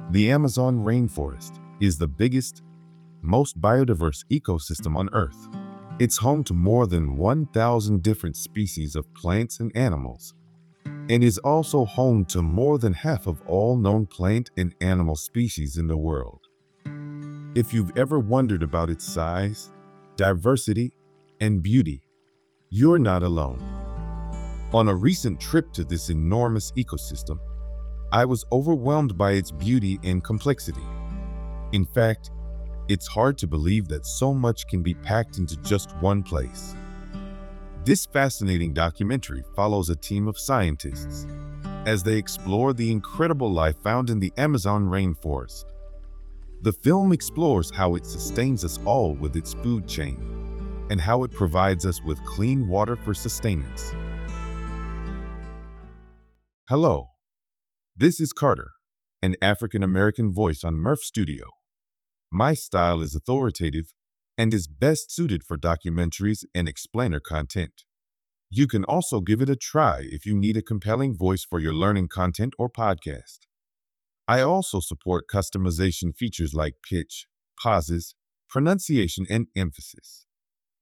The Amazon rainforest is the biggest, most biodiverse ecosystem on Earth. It's home to more than 1,000 different species of plants and animals, and is also home to more than half of all known plant and animal species in the world. If you've ever wondered about its size, diversity, and beauty, you're not alone. On a recent trip to this enormous ecosystem, I was overwhelmed by its beauty and complexity. In fact, it's hard to believe that so much can be packed into just one place. This fascinating documentary follows a team of scientists as they explore the incredible life found in the Amazon rainforest. The film explores how it sustains us all with its food chain and how it provides us with clean water for sustenance. Hello, this is Carter, an African American voice on Murph Studio. My style is authoritative and is best suited for documentaries and explainer content. You can also give it a try if you need a compelling voice for your learning content or podcast. I also support customization features like pitch, pauses, pronunciation, and emphasis.